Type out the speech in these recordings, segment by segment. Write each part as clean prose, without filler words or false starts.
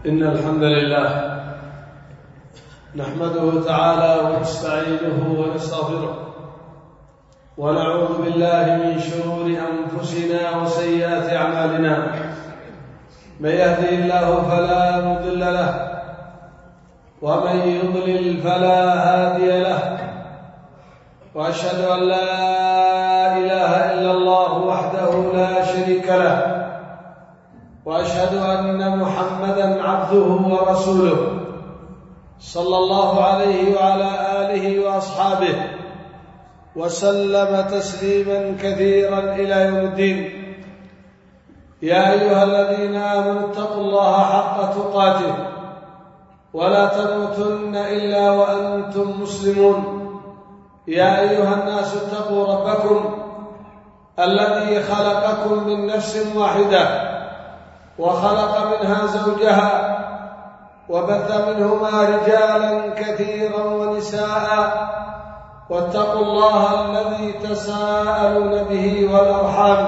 إن الحمد لله نحمده تعالى ونستعينه ونستغفره ونعوذ بالله من شرور أنفسنا وسيئات أعمالنا. من يهده الله فلا مضل له ومن يضلل فلا هادي له، وأشهد أن لا إله إلا الله وحده لا شريك له، وأشهد أن محمدًا عبده ورسوله صلى الله عليه وعلى آله وأصحابه وسلم تسليمًا كثيرًا إلى يوم الدين. يا أيها الذين آمنوا اتقوا الله حق تقاته ولا تموتن إلا وأنتم مسلمون. يا أيها الناس اتقوا ربكم الذي خلقكم من نفس واحدة وخلق منها زوجها وبث منهما رجالا كثيرا ونساء، واتقوا الله الذي تساءلون به والأرحام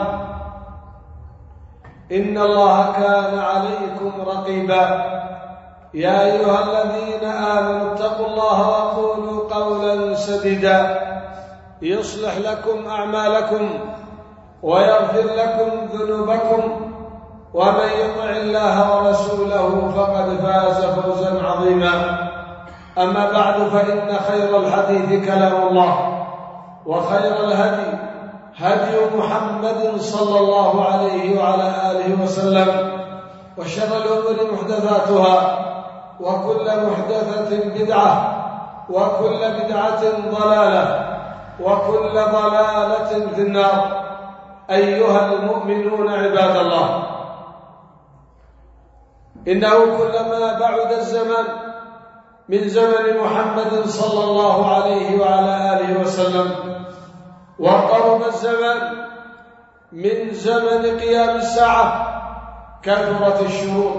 إن الله كان عليكم رقيبا. يا أيها الذين آمنوا اتقوا الله وقولوا قولا سديدا يصلح لكم أعمالكم ويغفر لكم ذنوبكم، ومن يطع الله ورسوله فقد فاز فوزا عظيما. أما بعد، فإن خير الحديث كلام الله، وخير الهدي هدي محمد صلى الله عليه وعلى آله وسلم، وشر الأمور محدثاتها، وكل محدثة بدعة، وكل بدعة ضلالة، وكل ضلالة في النار. أيها المؤمنون عباد الله، إنه كلما بعد الزمان من زمن محمد صلى الله عليه وعلى آله وسلم وقرب الزمان من زمن قيام الساعة كثرت الشرور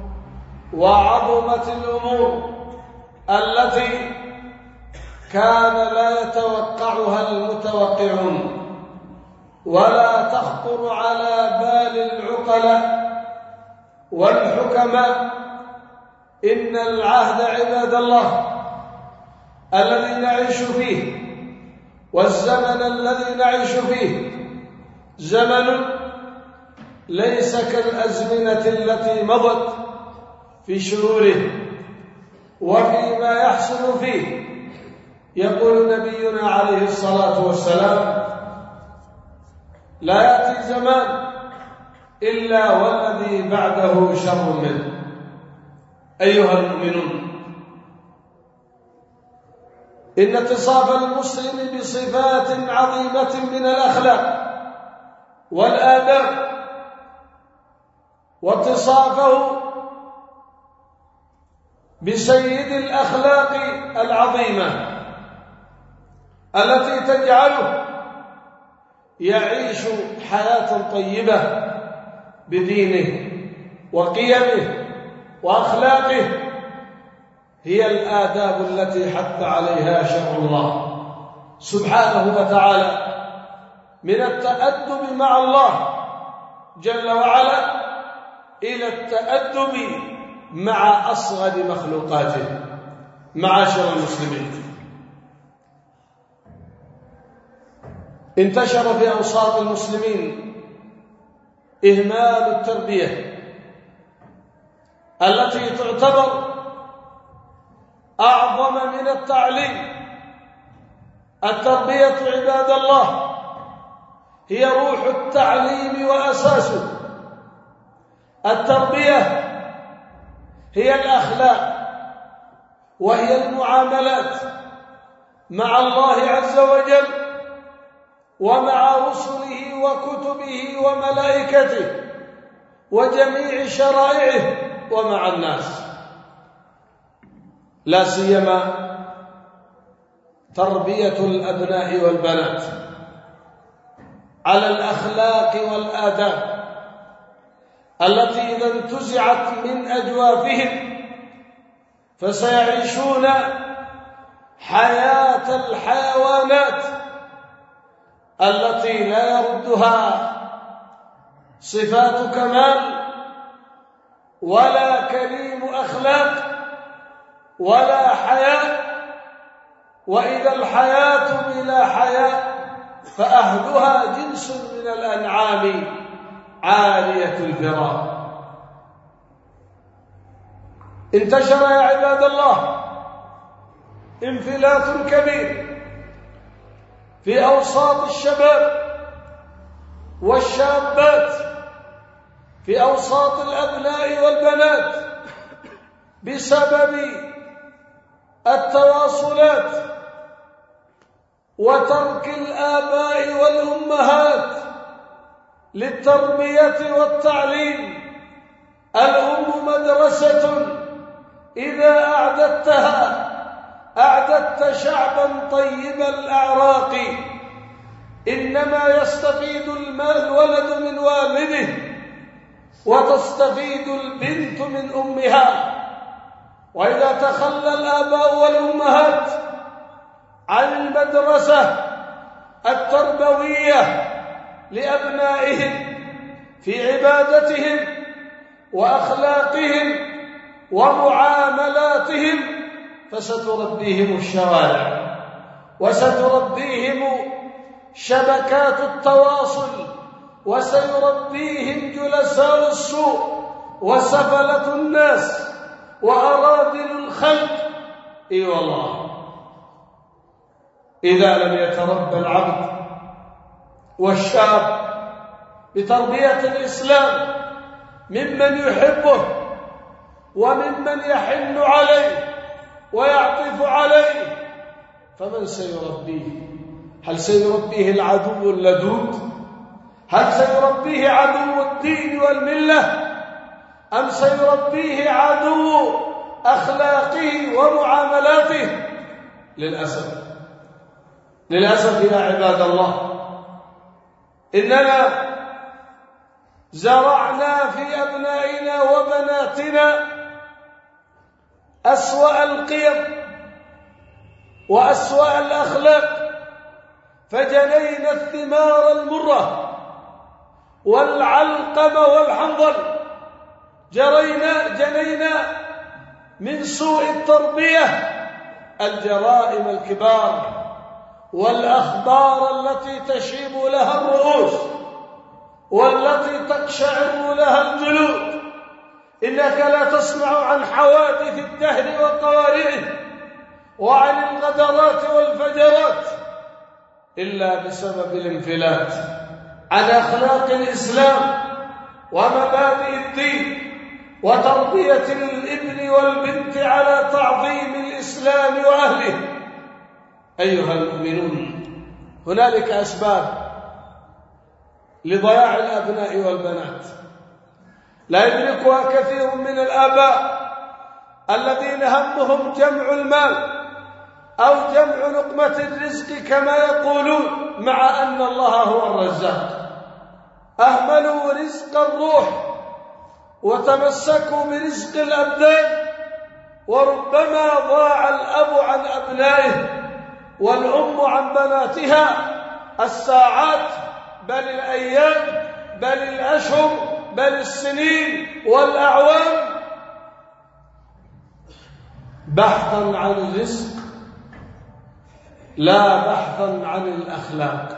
وعظمت الأمور التي كان لا يتوقعها المتوقعون ولا تخطر على بال العقلاء والحكماء. إن العهد عباد الله الذي نعيش فيه والزمن الذي نعيش فيه زمن ليس كالأزمنة التي مضت في شروره وفيما يحصل فيه. يقول نبينا عليه الصلاة والسلام: لا يأتي زمان إلا والذي بعده شر منه. أيها المؤمنون، إن اتصاف المسلم بصفات عظيمة من الأخلاق والآداب، واتصافه بسيد الأخلاق العظيمة التي تجعله يعيش حياة طيبة بدينه وقيمه وأخلاقه، هي الآداب التي حث عليها شرع الله سبحانه وتعالى من التأدب مع الله جل وعلا إلى التأدب مع أصغر مخلوقاته. معاشر المسلمين، انتشر في أوساط المسلمين إهمال التربية التي تعتبر أعظم من التعليم. التربية عباد الله هي روح التعليم وأساسه. التربية هي الأخلاق وهي المعاملات مع الله عز وجل ومع رسله وكتبه وملائكته وجميع شرائعه ومع الناس، لا سيما تربية الأبناء والبنات على الأخلاق والآداب التي إذا انتزعت من أجوافهم فسيعيشون حياة الحيوانات التي لا يردها صفات كمال ولا كريم ولا حياء، وإذا الحياة بلا حياء فأهلها جنس من الأنعام عالية الفراء. انتشر يا عباد الله انفلات كبير في أوساط الشباب والشابات، في أوساط الأبناء والبنات، بسبب التواصلات وترك الآباء والأمهات للتربية والتعليم. الأم مدرسة إذا أعددتها أعددت شعبا طيب الأعراق. إنما يستفيد الولد من والده وتستفيد البنت من أمها. وإذا تخلى الآباء والأمهات عن المدرسة التربوية لأبنائهم في عبادتهم وأخلاقهم ومعاملاتهم فستربيهم الشوارع، وستربيهم شبكات التواصل، وسيربيهم جلساء السوء وسفلة الناس وأراذل الخلق. اي والله، إذا لم يتربى العبد والشاب بتربية الإسلام ممن يحبه وممن يحن عليه ويعطف عليه، فمن سيربيه؟ هل سيربيه العدو اللدود؟ هل سيربيه عدو الدين والملة؟ أم سيربيه عدو أخلاقه ومعاملاته؟ للأسف يا عباد الله، إننا زرعنا في أبنائنا وبناتنا أسوأ القيم وأسوأ الأخلاق، فجنينا الثمار المرة والعلقم والحنظل. جنينا من سوء التربية الجرائم الكبار والأخبار التي تشيب لها الرؤوس والتي تقشعر لها الجلود. إنك لا تسمع عن حوادث الدهر وقوارئه وعن الغدرات والفجرات إلا بسبب الانفلات عن أخلاق الإسلام ومبادئ الدين وتربية الابن والبنت على تعظيم الإسلام وأهله. أيها المؤمنون، هنالك أسباب لضياع الأبناء والبنات لا يدركها كثير من الآباء الذين همهم جمع المال أو جمع لقمة الرزق كما يقولون، مع أن الله هو الرزاق. أهملوا رزق الروح وتمسكوا برزق الأبدان، وربما ضاع الأب عن أبنائه والأم عن بناتها الساعات بل الأيام بل الأشهر بل السنين والأعوام بحثا عن الرزق لا بحثا عن الأخلاق.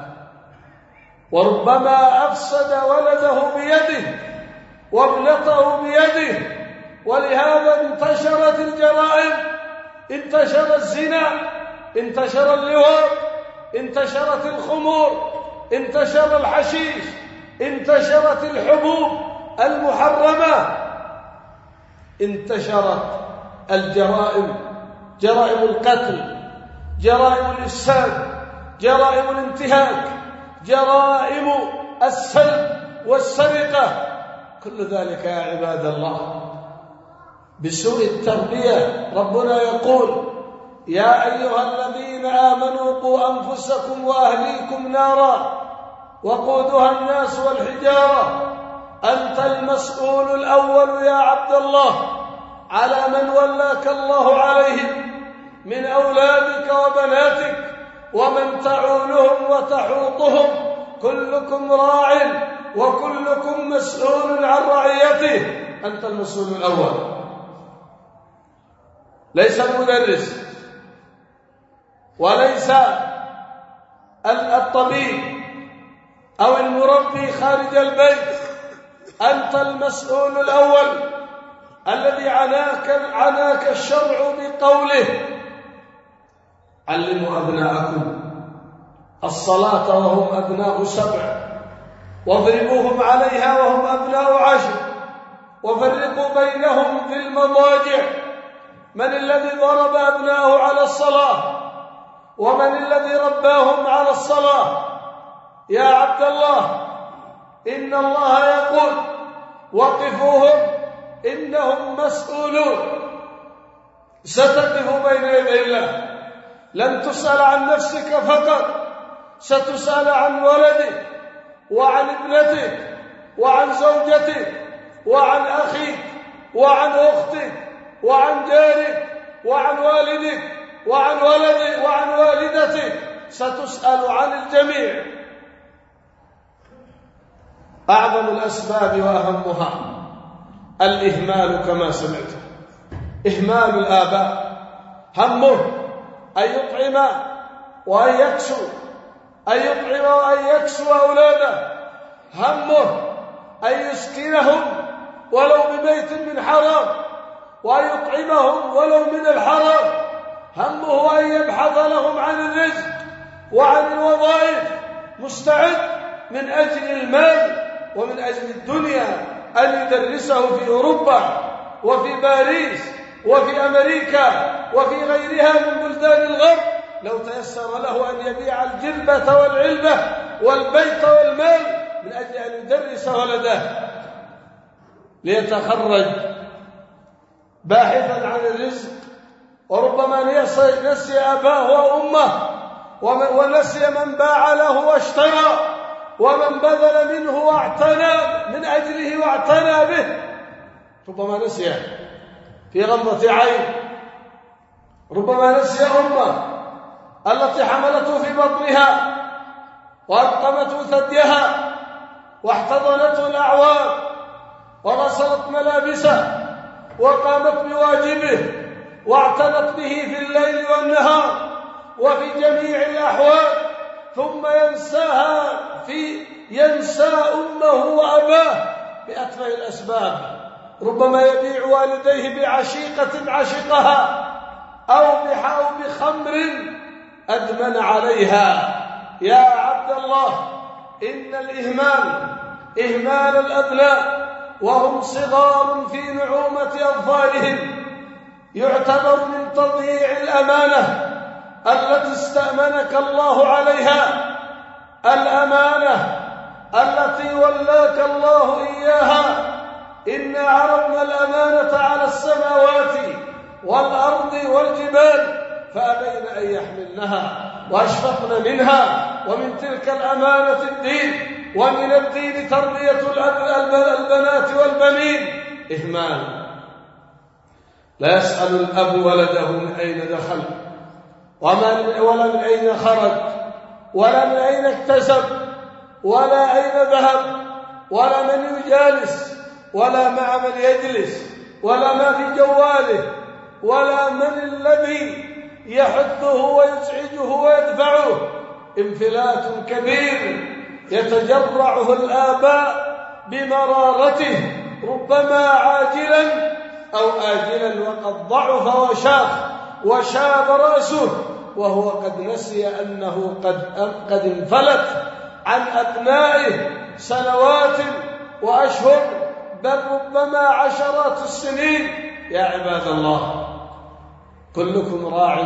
وربما أفسد ولده بيده وابنته بيده، ولهذا انتشرت الجرائم، انتشر الزنا، انتشر اللواط، انتشرت الخمور، انتشر الحشيش، انتشرت الحبوب المحرمة، انتشرت الجرائم، جرائم القتل، جرائم الإفساد، جرائم الانتهاك، جرائم السلب والسرقة. كل ذلك يا عباد الله بسوء التربية. ربنا يقول: يا أيها الذين آمنوا قوا أنفسكم وأهليكم نارا وقودها الناس والحجارة أنت المسؤول الأول يا عبد الله على من ولاك الله عليهم من أولادك وبناتك ومن تعولهم وتحوطهم، كلكم راع وكلكم مسؤول عن رعيته، أنت المسؤول الأول. ليس المدرس وليس الطبيب أو المربي خارج البيت. أنت المسؤول الأول الذي عناك الشرع بقوله: علموا أبناءكم الصلاة وهم أبناء 7 واضربوهم عليها وهم أبناء 10 وفرقوا بينهم في المضاجع. من الذي ضرب أبناءه على الصلاة؟ ومن الذي رباهم على الصلاة؟ يا عبد الله، إن الله يقول: وقفوهم إنهم مسؤولون. ستقف بين يدي الله، لن تسأل عن نفسك فقط، ستسأل عن ولدك وعن ابنتك وعن زوجتك وعن أخيك وعن أختك وعن جارك وعن والدك وعن ولدك وعن والدتك، ستسأل عن الجميع. أعظم الأسباب وأهمها الإهمال كما سمعت. إهمال الآباء، همه أن يطعم وأن يكسو، أن يطعم وأن يكسو أولاده، همه أن يسكنهم ولو ببيت من حرام وأن يطعمهم ولو من الحرام، همه أن يبحث لهم عن الرزق وعن الوظائف، مستعد من أجل المال ومن أجل الدنيا أن يدرسه في أوروبا وفي باريس وفي أمريكا وفي غيرها من بلدان الغرب، لو تيسر له أن يبيع الجلبة والعلبة والبيت والمال من أجل أن يدرس ولده ليتخرج باحثا عن الرزق. وربما نسي أباه وأمه ونسي من باع له واشترى ومن بذل منه واعتنى من أجله واعتنى به، ربما نسي في غمضة عين، ربما نسي أمه التي حملته في بطنها وألقمته ثديها واحتضنته الأعوام وغسلت ملابسه وقامت بواجبه واعتنت به في الليل والنهار وفي جميع الأحوال، ثم ينسى أمه وأباه بأتفه الأسباب. ربما يبيع والديه بعشيقة عشقها أو بخمر أدمن عليها. يا عبد الله، إن إهمال الأبناء وهم صغار في نعومة أظفارهم يعتبر من تضييع الأمانة التي استأمنك الله عليها، الأمانة التي ولاك الله إياها. إنا عرضنا الأمانة على السماوات والأرض والجبال فأبين أن يحملنها وأشفقن منها، ومن تلك الأمانة الدين، ومن الدين تربية البنات والبنين. إهمال، لا يسأل الأب ولده من أين دخل ولا من أين خرج ولا من أين اكتسب ولا أين ذهب ولا من يجالس ولا مع من يجلس ولا ما في جواله ولا من الذي يحثه ويزعجه ويدفعه. انفلات كبير يتجرعه الآباء بمرارته، ربما عاجلا أو آجلا، وقد ضعف وشاب رأسه وهو قد نسي أنه قد انفلت عن أبنائه سنوات وأشهر، بل ربما عشرات السنين. يا عباد الله، كلكم راع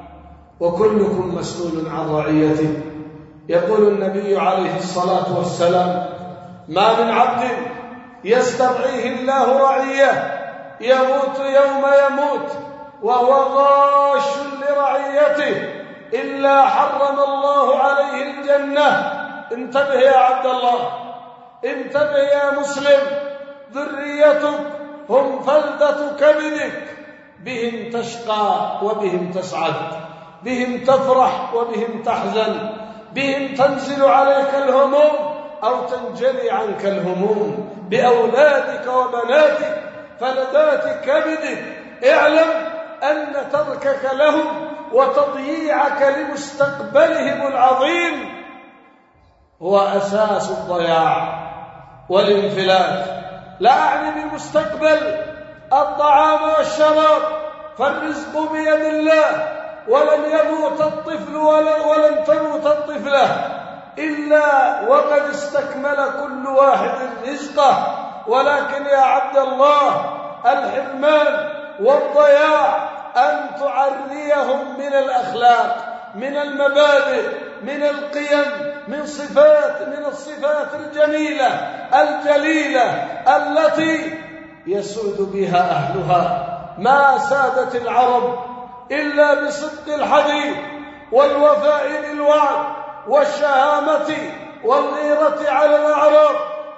وكلكم مسؤول عن رعيته. يقول النبي عليه الصلاة والسلام: ما من عبد يسترعيه الله رعيه يموت يوم يموت وهو غاش لرعيته إلا حرم الله عليه الجنة. انتبه يا عبد الله، انتبه يا مسلم، ذريتك هم فلدة كبدك، بهم تشقى وبهم تسعد، بهم تفرح وبهم تحزن، بهم تنزل عليك الهموم أو تنجلي عنك الهموم، بأولادك وبناتك فلدات كبدك. اعلم أن تركك لهم وتضييعك لمستقبلهم العظيم هو أساس الضياع والانفلات. لا أعني بالمستقبل الطعام والشراب، فالرزق بيد الله، ولن يموت الطفل ولن تموت الطفلة إلا وقد استكمل كل واحد رزقه. ولكن يا عبد الله، الحرمان والضياع أن تعريهم من الأخلاق، من المبادئ، من القيم، من الصفات الجميلة الجليلة التي يسود بها أهلها. ما سادت العرب إلا بصدق الحديث والوفاء للوعد والشهامة والغيرة على الأعراض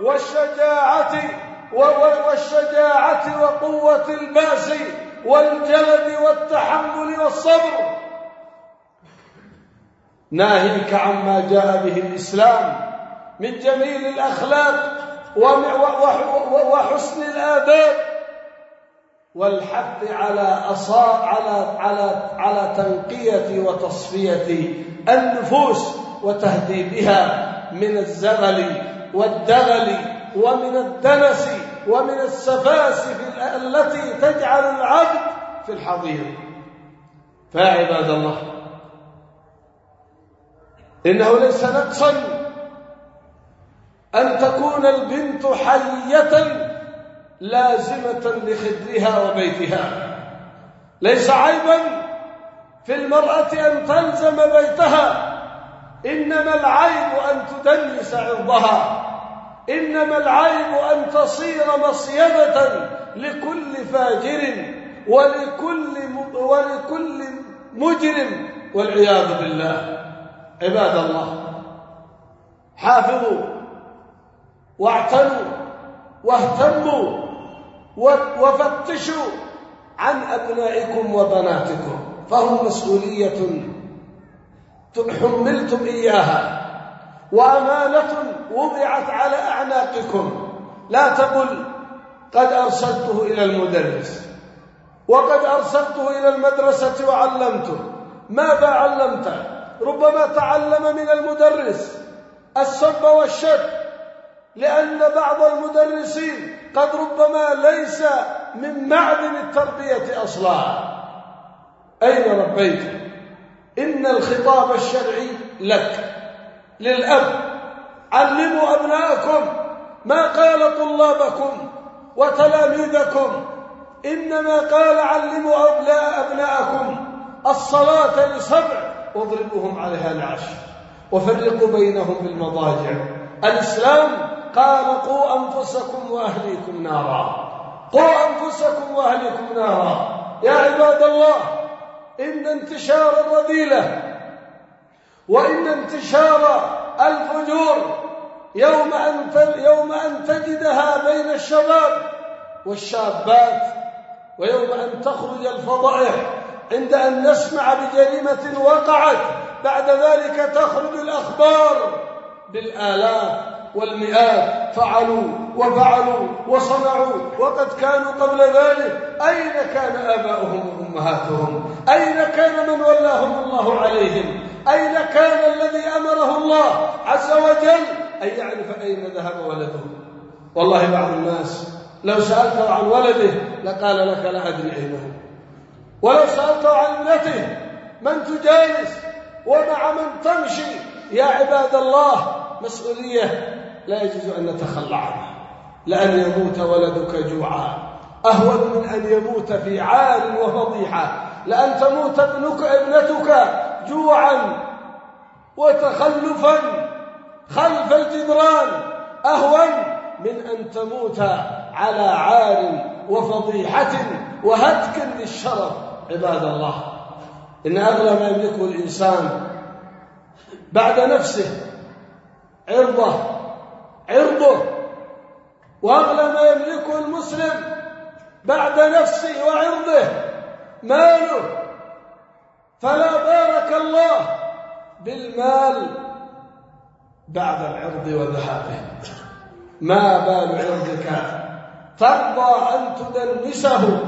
والشجاعة وقوة البأس والجلد والتحمل والصبر. ناهيك عما جاء به الإسلام من جميل الأخلاق وحسن الآداب، والحث على تنقية وتصفية النفوس وتهذيبها من الزغل والدغل ومن الدنس ومن السفاسف التي تجعل العبد في الحضيض. فيا عباد الله، إنه ليس نقصا أن تكون البنت حية لازمة لخدرها وبيتها. ليس عيبا في المرأة أن تلزم بيتها، إنما العيب أن تدنس عرضها، إنما العيب أن تصير مصيدة لكل فاجر ولكل مجرم والعياذ بالله. عباد الله، حافظوا واعتنوا واهتموا وفتشوا عن أبنائكم وبناتكم، فهم مسؤولية حملتم إياها وأمانة وضعت على أعناقكم. لا تقل قد أرسلته إلى المدرس وقد أرسلته إلى المدرسة وعلمته. ماذا علمته؟ ربما تعلم من المدرس السب والشتم، لأن بعض المدرسين قد ربما ليس من معدن التربية أصلا. أين ربيت؟ إن الخطاب الشرعي لك للأب. علموا أبناءكم ما قال طلابكم وتلاميذكم، إنما قال علموا أبناءكم الصلاة لسبع واضربوهم عليها لعشر وفرقوا بينهم بالمضاجع. الإسلام قال قوا أنفسكم وأهليكم نارا، قوا أنفسكم وأهليكم نارا. يا عباد الله، إن انتشار الرذيلة وإن انتشار الفجور يوم أن تجدها بين الشباب والشابات، ويوم أن تخرج الفضائح عند أن نسمع بجريمة وقعت، بعد ذلك تخرج الأخبار بالآلاف والمئات، فعلوا وفعلوا وصنعوا وقد كانوا قبل ذلك. أين كان آباؤهم وأمهاتهم؟ أين كان من ولاهم الله عليهم؟ أين كان الذي أمره الله عز وجل أن يعرف أين ذهب ولده؟ والله بعض الناس لو سألته عن ولده لقال لك لا أدري أين هو، ولو سألته عن ابنته من تجالس ومع من تمشي. يا عباد الله، مسؤولية لا يجوز أن نتخلى عنها. لأن يموت ولدك جوعا أهون من أن يموت في عار وفضيحة. لأن تموت ابنتك جوعا وتخلفا خلف الجدران أهون من أن تموت على عار وفضيحة وهتك للشرف. عباد الله، إن أغلى ما يملكه الإنسان بعد نفسه عرضه، وأغلى ما يملكه المسلم بعد نفسه وعرضه ماله. فلا بارك الله بالمال بعد العرض وذهابه. ما بال عرضك ترضى أن تدنسه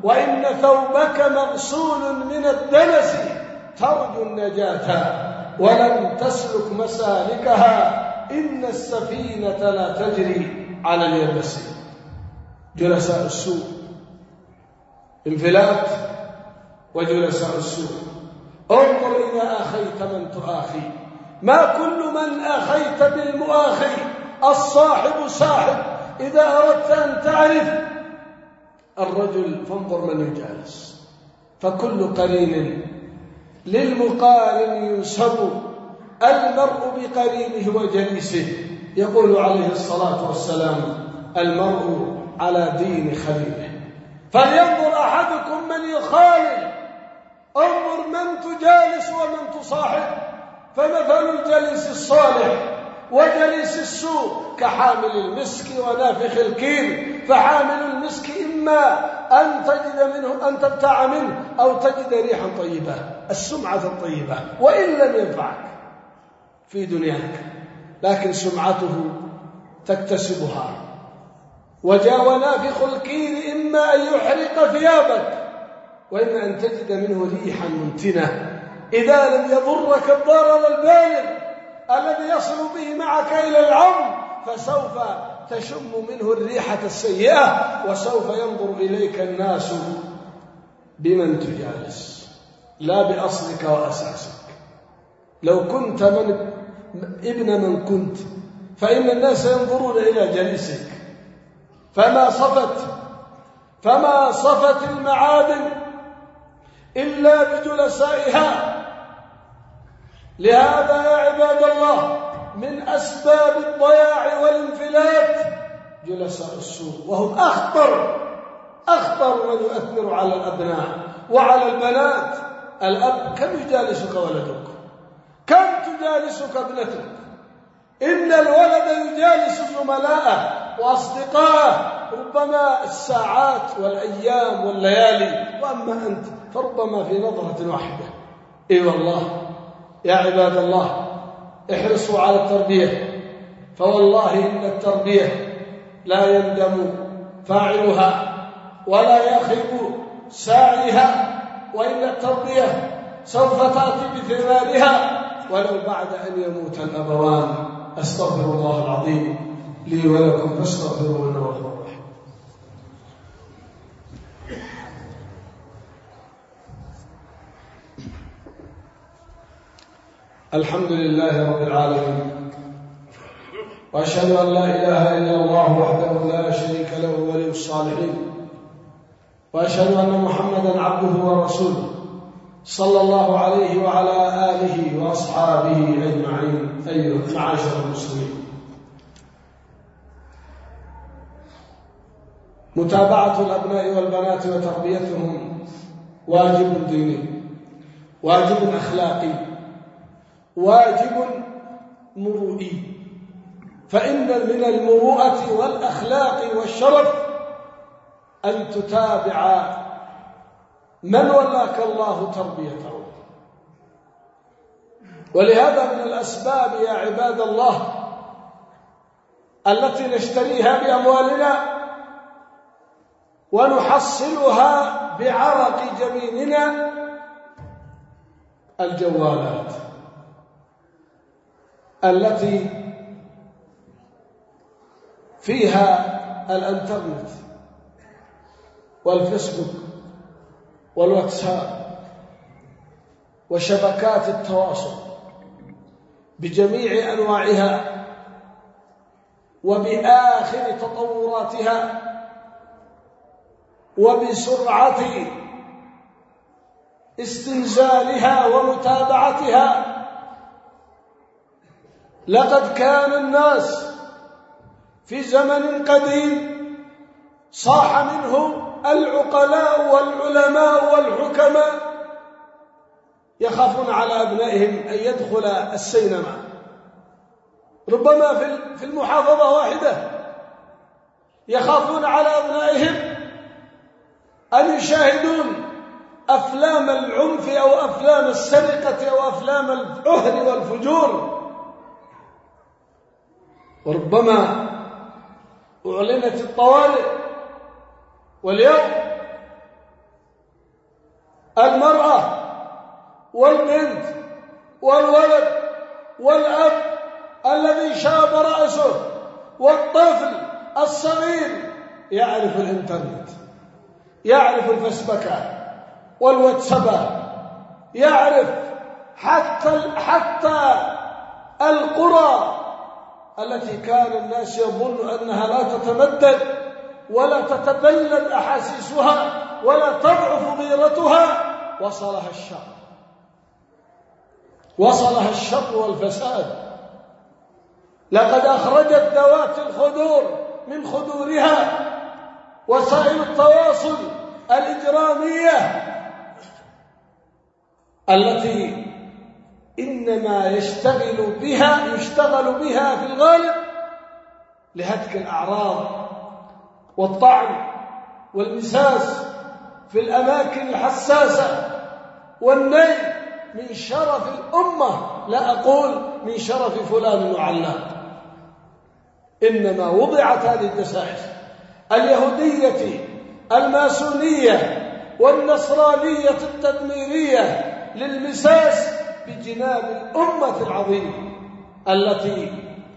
وإن ثوبك مغسول من الدنس ترجو النجاة ولم تسلك مسالكها إن السفينة لا تجري على اليبس. جلساء السوء، انفلات وجلساء السوء. انظر إذا آخيت من تؤاخي، ما كل من آخيت بالمؤاخي. الصاحب ساحب. إذا أردت أن تعرف الرجل فانظر من يجالس، فكل قرين للمقارن ينسب، المرء بقرينه وجليسه. يقول عليه الصلاة والسلام المرء على دين خليله، فلينظر أحدكم من يخالل. انظر من تجالس ومن تصاحب، فمثل الجليس الصالح وجليس السوء كحامل المسك ونافخ الكير. فحامل المسك إما أن تجد منه، أن تبتاع منه، أو تجد ريحا طيبة، السمعة الطيبة، وإن لم ينفعك في دنياك، لكن سمعته تكتسبها. وجاء ونافخ الكير إما أن يحرق ثيابك، وإما أن تجد منه ريحا منتنة إذا لم يضرك الضرر البالغ الذي يصل به معك إلى العظم، فسوف تشم منه الريحة السيئة، وسوف ينظر إليك الناس بمن تجالس لا بأصلك وأساسك. لو كنت ابن من كنت فإن الناس ينظرون إلى جليسك. فما صفت المعادن إلا بجلسائها. لهذا يا عباد الله من أسباب الضياع والانفلات جلساء السوء، وهم أخطر من يؤثر على الأبناء وعلى البنات. الأب كم يجالسك ولدك؟ كم تجالسك ابنتك؟ إن الولد يجالس زملاءه وأصدقائه ربما الساعات والأيام والليالي، وأما أنت فربما في نظرة واحدة. إي والله يا عباد الله احرصوا على التربية، فوالله إن التربية لا يندم فاعلها ولا يخيب ساعيها، وإن التربية سوف تأتي بثمارها ولو بعد أن يموت الأبوان. أستغفر الله العظيم لي ولكم فاستغفروه إنه هو الغفور الرحيم. الحمد لله رب العالمين، وأشهد أن لا إله إلا الله وحده لا شريك له ولي الصالحين، وأشهد أن محمدا عبده ورسوله صلى الله عليه وعلى آله وأصحابه أجمعين. أيها معاشر المسلمين، متابعة الأبناء والبنات وتربيتهم واجب ديني، واجب أخلاقي، واجب مروئي. فإن من المروءة والأخلاق والشرف أن تتابع من ولاك الله تربيته. ولهذا من الأسباب يا عباد الله التي نشتريها بأموالنا ونحصلها بعرق جبيننا الجوالات التي فيها الانترنت والفيسبوك والواتساب وشبكات التواصل بجميع أنواعها وبآخر تطوراتها وبسرعة استنزالها ومتابعتها. لقد كان الناس في زمن قديم صاح منه العقلاء والعلماء والحكماء يخافون على أبنائهم أن يدخل السينما، ربما في المحافظة واحدة، يخافون على أبنائهم أن يشاهدون أفلام العنف أو أفلام السرقة أو أفلام العهر والفجور. وربما أعلنت الطوارئ، واليوم المرأة والبنت والولد والأب الذي شاب رأسه والطفل الصغير يعرف الإنترنت، يعرف الفسبكة والواتسابة، يعرف حتى القرى التي كان الناس يظن أنها لا تتمدد ولا تتبلد أحاسيسها ولا تضعف غيرتها، وصلها الشر والفساد. لقد أخرجت ذوات الخدور من خدورها وسائل التواصل الإجرامية التي إنما يشتغل بها في الغالب لهتك الأعراض والطعن والمساس في الأماكن الحساسة والنيل من شرف الأمة، لا أقول من شرف فلان وعلان. إنما وضعت هذه الدسائس اليهودية الماسونية والنصرانية التدميرية للمساس بجناب الأمة العظيمة التي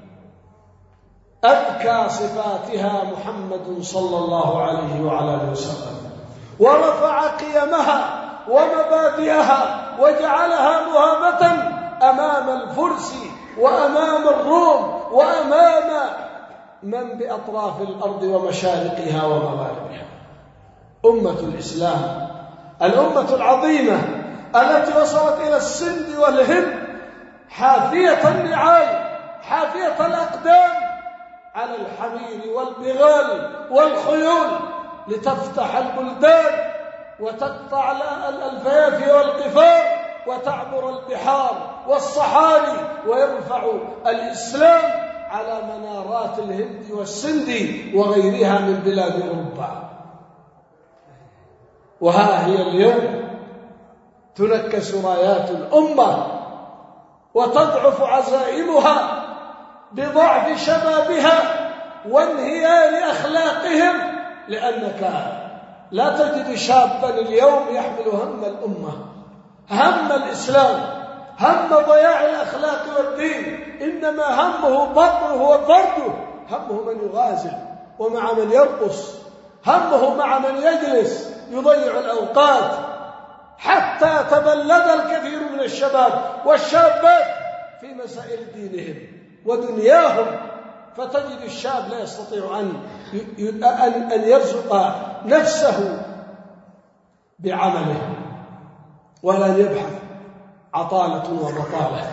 أذكى صفاتها محمد صلى الله عليه وعلى آله وسلم، ورفع قيمها ومبادئها وجعلها مهابة أمام الفرس وأمام الروم وأمام من بأطراف الأرض ومشارقها ومغاربها. أمة الإسلام، الأمة العظيمة التي وصلت إلى السند والهند حافية النعال حافية الأقدام على الحمير والبغال والخيول لتفتح البلدان وتقطع الفيافي والقفار وتعبر البحار والصحاري ويرفع الإسلام على منارات الهند والسند وغيرها من بلاد أوروبا. وها هي اليوم تنكس رايات الأمة وتضعف عزائمها بضعف شبابها وانهيار أخلاقهم، لأنك لا تجد شابا اليوم يحمل هم الأمة، هم الإسلام، هم ضياع الأخلاق والدين، إنما همه بطنه وفرده، همه من يغازل ومع من يرقص، همه مع من يجلس يضيع الأوقات، حتى تبلد الكثير من الشباب والشابات في مسائل دينهم ودنياهم. فتجد الشاب لا يستطيع أن يرزق نفسه بعمله ولا يبحث عطالة وبطالة.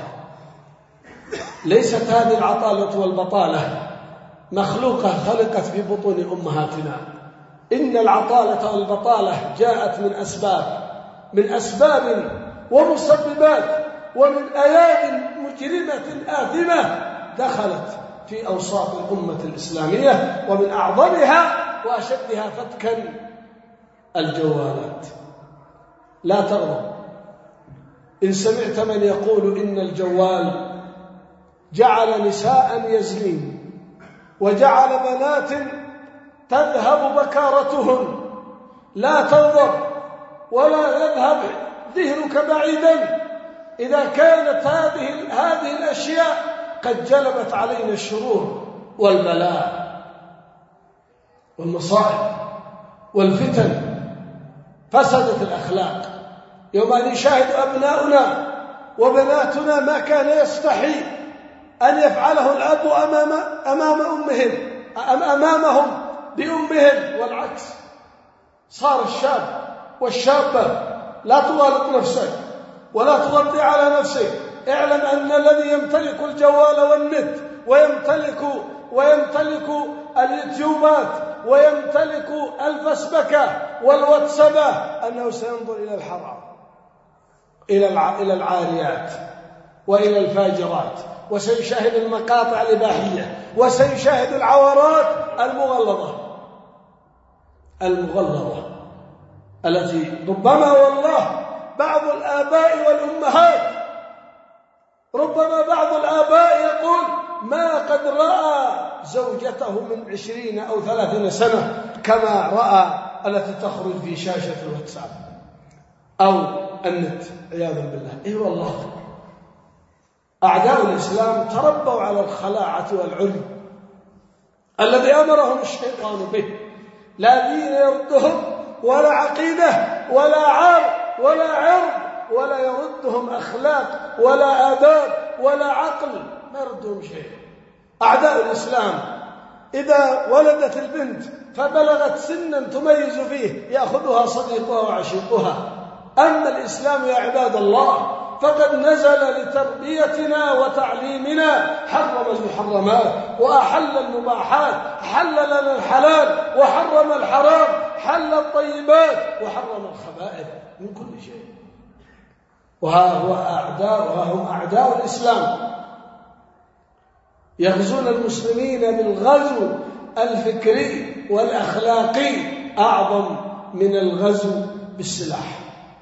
ليست هذه العطالة والبطالة مخلوقة خلقت في بطون أمهاتنا، إن العطالة والبطالة جاءت من أسباب ومسببات ومن أيام مجرمة آثمة دخلت في أوساط الأمة الإسلامية، ومن أعظمها وأشدها فتكا الجوالات. لا تغضب إن سمعت من يقول إن الجوال جعل نساء يزنين وجعل بنات تذهب بكارتهن. لا تغضب ولا يذهب ذهنك بعيدا إذا كانت هذه الأشياء قد جلبت علينا الشرور والبلاء والمصائب والفتن. فسدت الأخلاق. يوم أن يشاهد أبناؤنا وبناتنا ما كان يستحي أن يفعله الأب أمامهم بأمهم، والعكس. صار الشاب والشابة لا تغالط نفسك ولا تغطي على نفسك. اعلم أن الذي يمتلك الجوال والنت ويمتلك اليوتيوبات ويمتلك الفسبكة والواتسابة أنه سينظر إلى الحرام، إلى العاريات وإلى الفاجرات، وسيشاهد المقاطع الإباحية، وسيشاهد العورات المغلظة التي ربما والله بعض الآباء والأمهات، ربما بعض الآباء يقول ما قد رأى زوجته من 20 أو 30 سنة كما رأى التي تخرج في شاشة الواتساب. أو النت عياذا بالله. إيه والله أعداء الإسلام تربوا على الخلاعة والعلم الذي أمرهم الشيطان به، لا دين يردهم ولا عقيدة ولا ولا عرض، ولا يردهم أخلاق ولا آداب ولا عقل، ما يردهم شيء. أعداء الإسلام إذا ولدت البنت فبلغت سنا تميز فيه يأخذها صديقها وعشيقها. أما الإسلام يا عباد الله فقد نزل لتربيتنا وتعليمنا، حرم المحرمات وأحل المباحات، حل لنا الحلال وحرم الحرام، حل الطيبات وحرم الخبائث من كل شيء. وهم أعداء الإسلام يغزون المسلمين بالغزو الفكري والأخلاقي أعظم من الغزو بالسلاح.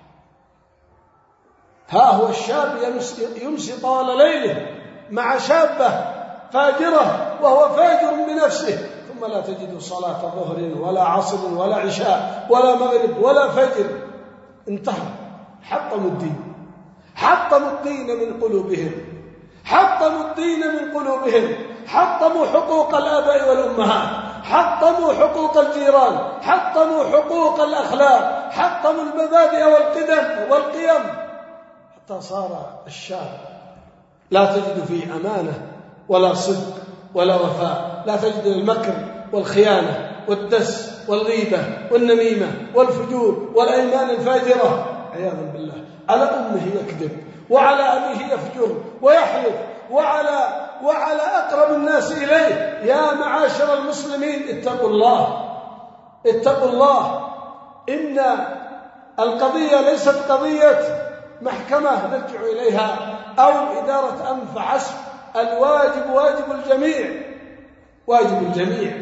ها هو الشاب يمسي طوال ليله مع شابة فاجرة وهو فاجر بنفسه، ثم لا تجد صلاة ظهر ولا عصر ولا عشاء ولا مغرب ولا فجر. انتهى، حطموا الدين، حطموا الدين من قلوبهم، حطموا الدين من قلوبهم، حطموا حقوق الآباء والأمهات، حطموا حقوق الجيران، حطموا حقوق الأخلاق، حطموا المبادئ والقيم، حتى صار الشاب لا تجد فيه أمانة ولا صدق ولا وفاء، لا تجد المكر والخيانة والدس والغيبة والنميمة والفجور والأيمان الفاجرة عياذا بالله. على أمه يكذب، وعلى أبيه يفجر ويحلف، وعلى أقرب الناس إليه. يا معاشر المسلمين اتقوا الله، اتقوا الله. إن القضية ليست قضية محكمة نرجع إليها أو إدارة أمن فحسب. الواجب واجب الجميع، واجب الجميع.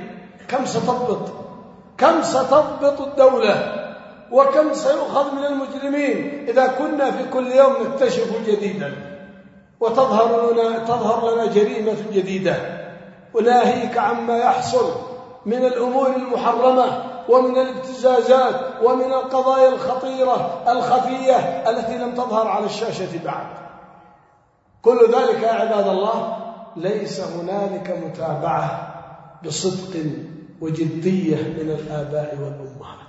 كم ستضبط الدولة، وكم سيؤخذ من المجرمين إذا كنا في كل يوم نكتشف جديدا وتظهر لنا جريمة جديدة. وناهيك عما يحصل من الأمور المحرمة ومن الابتزازات ومن القضايا الخطيرة الخفية التي لم تظهر على الشاشة بعد. كل ذلك يا عباد الله ليس هنالك متابعة بصدق وجدية من الآباء والأمهات.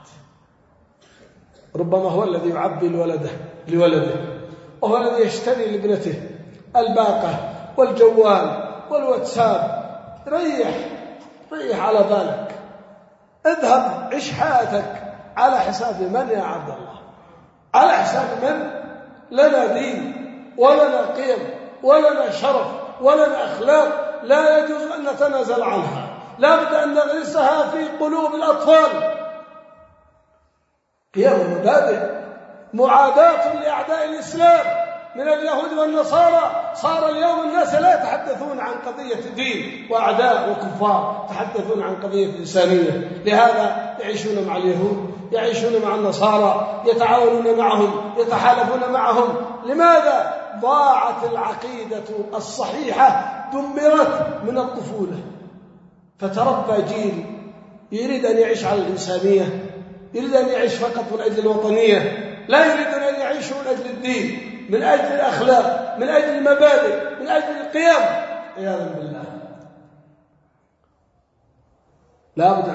ربما هو الذي يعبي لولده، وهو الذي يشتري لابنته الباقة والجوال والواتساب. ريح على بالك، اذهب عش حياتك على حساب من يا عبد الله؟ على حساب من؟ لنا دين ولنا قيم ولنا شرف ولنا أخلاق لا يجوز أن نتنازل عنها، لا بد أن نغرسها في قلوب الأطفال. قيم ومبادئ، معاداة لأعداء الإسلام من اليهود والنصارى. صار اليوم الناس لا يتحدثون عن قضية دين وأعداء وكفار، يتحدثون عن قضية إنسانية. لهذا يعيشون مع اليهود، يعيشون مع النصارى، يتعاونون معهم، يتحالفون معهم. لماذا؟ ضاعت العقيدة الصحيحة، دمرت من الطفولة، فتربى جيل يريد أن يعيش على الإنسانية، يريد أن يعيش فقط من أجل الوطنية، لا يريدون أن يعيشوا من أجل الدين، من أجل الأخلاق، من أجل المبادئ، من أجل القيم عياذا بالله. لا بد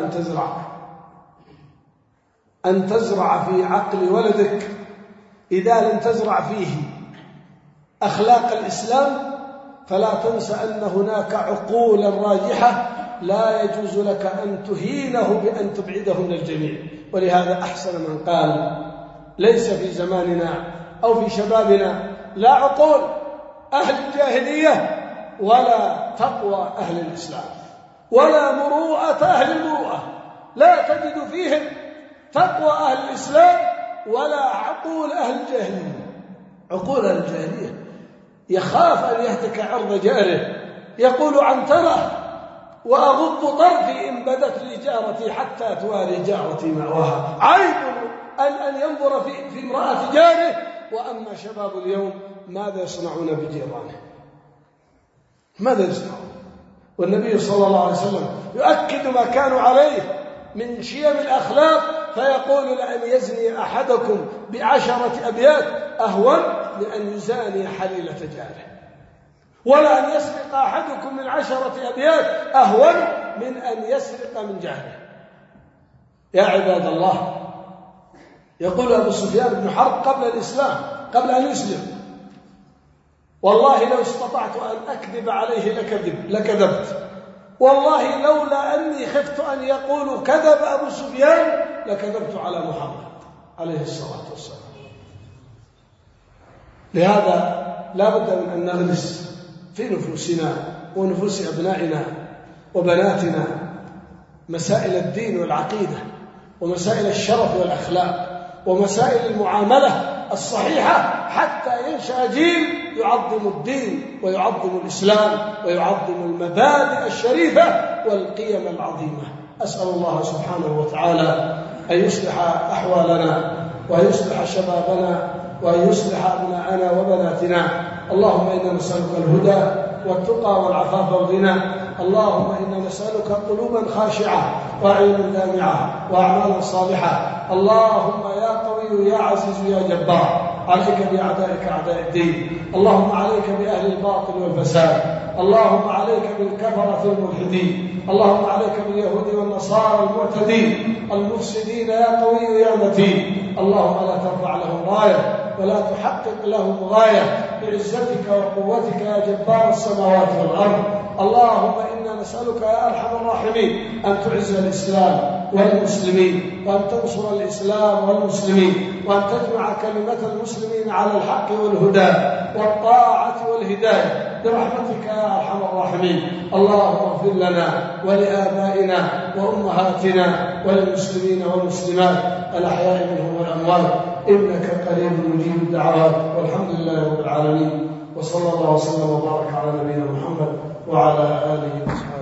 أن تزرع في عقل ولدك. إذا لم تزرع فيه أخلاق الإسلام فلا تنسى أن هناك عقولا راجحة لا يجوز لك أن تهينه بأن تبعده من الجميع. ولهذا أحسن من قال: ليس في زماننا أو في شبابنا لا عقول أهل الجاهلية ولا تقوى أهل الإسلام ولا مروءة أهل المروءة. لا تجد فيهم تقوى أهل الإسلام ولا عقول أهل الجاهلية. عقول أهل الجاهلية يخاف أن يهتك عرض جاره، يقول: عنترة وأغض طرفي إن بدت لي جارتي حتى تواري جارتي مأواها. عيب أن ينظر في امرأة جاره. وأما شباب اليوم ماذا يصنعون بجيرانه؟ ماذا يصنعون؟ والنبي صلى الله عليه وسلم يؤكد ما كانوا عليه من شيم الأخلاق فيقول لأن يزني أحدكم ب10 أبيات أهون من أن يزاني حليلة جاره، ولأن يسرق أحدكم من 10 أبيات أهون من أن يسرق من جاره. يا عباد الله، يقول أبو سفيان بن حرب قبل الإسلام، قبل أن يسلم: والله لو استطعت أن أكذب عليه لكذبت، والله لولا أني خفت أن يقول كذب أبو سفيان لكذبت على محمد عليه الصلاة والسلام. لهذا لا بد من أن نغرس في نفوسنا ونفوس أبنائنا وبناتنا مسائل الدين والعقيدة، ومسائل الشرف والأخلاق، ومسائل المعاملة الصحيحة، حتى ينشأ جيل يعظم الدين ويعظم الإسلام ويعظم المبادئ الشريفة والقيم العظيمة. أسأل الله سبحانه وتعالى أن يصلح أحوالنا وأن يصلح شبابنا وأن يصلح أبناءنا وبناتنا. اللهم إنا نسألك الهدى والتقى والعفاف والغنى. اللهم إنا نسألك قلوبا خاشعة وأعين دامعة وأعمالا صالحة. اللهم يا قوي يا عزيز يا جبار، عليك بأعدائك أعداء الدين. اللهم عليك بأهل الباطل والفساد. اللهم عليك بالكفرة الملحدين. اللهم عليك باليهود والنصارى المعتدين المفسدين يا قوي يا متين. اللهم لا ترفع لهم راية ولا تحقق لهم غاية بعزتك وقوتك يا جبار السماوات والأرض. اللهم إنا نسألك يا أرحم الراحمين أن تعز الإسلام والمسلمين، وأن تنصر الإسلام والمسلمين، وأن تجمع كلمة المسلمين على الحق والهدى والطاعة والهداية برحمتك يا أرحم الراحمين. اللهم اغفر لنا ولآبائنا وأمهاتنا وللمسلمين والمسلمات الأحياء منهم والأموات، إنك قريب مجيب الدعوات. والحمد لله رب العالمين، وصلى الله وسلم وبارك على نبينا محمد وعلى آله وصحبه.